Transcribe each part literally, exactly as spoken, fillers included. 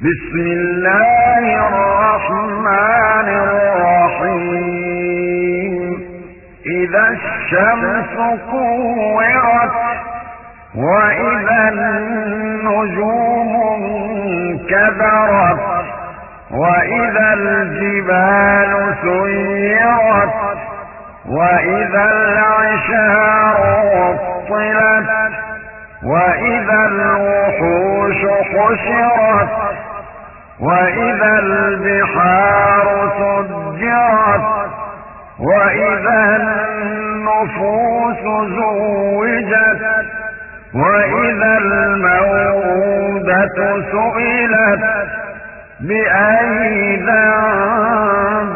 بسم الله الرحمن الرحيم إذا الشمس كورت وإذا النجوم انكدرت وإذا الجبال سيرت وإذا العشار عطلت وإذا الوحوش حشرت وإذا البحار سجرت وإذا النفوس زوجت وإذا الموءودة سئلت بأي ذنب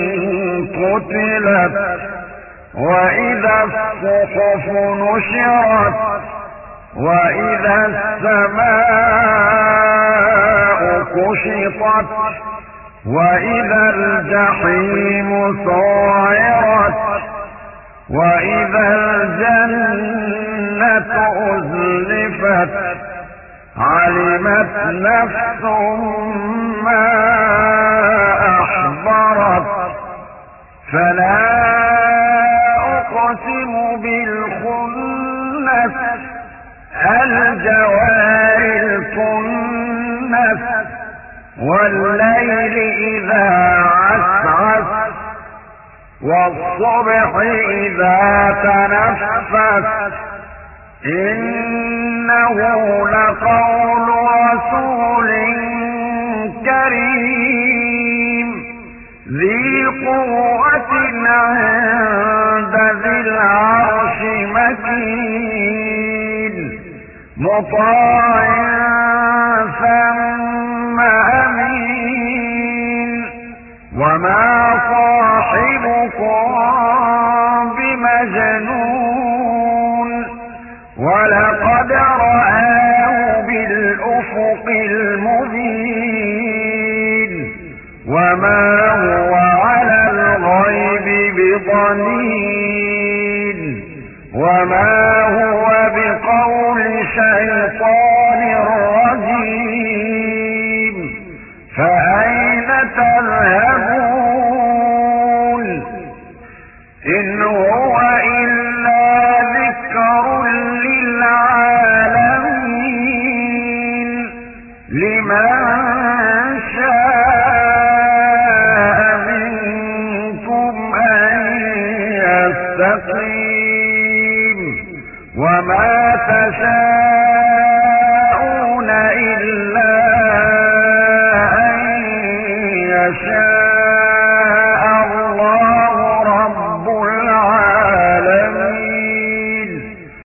قتلت وإذا الصحف نشرت وإذا السماء كشطت وإذا الجحيم سعرت وإذا الجنة أزلفت علمت نفس ما أحضرت فلا أقسم بالخنس الجوار الكنس والليل إذا عسعس والصبح إذا تنفس إنه لقول رسول كريم ذي قوة عند ذي العرش مكين مطاع ثم أمين وما صاحبكم بمجنون ولقد رآه بالأفق المبين وما هو على الغيب بضنين وما هو بقول شيطان رجيم فأين تذهبون إن هو إلا ذكر للعالمين لمن شاء منكم أن يستقيم وما تشاءون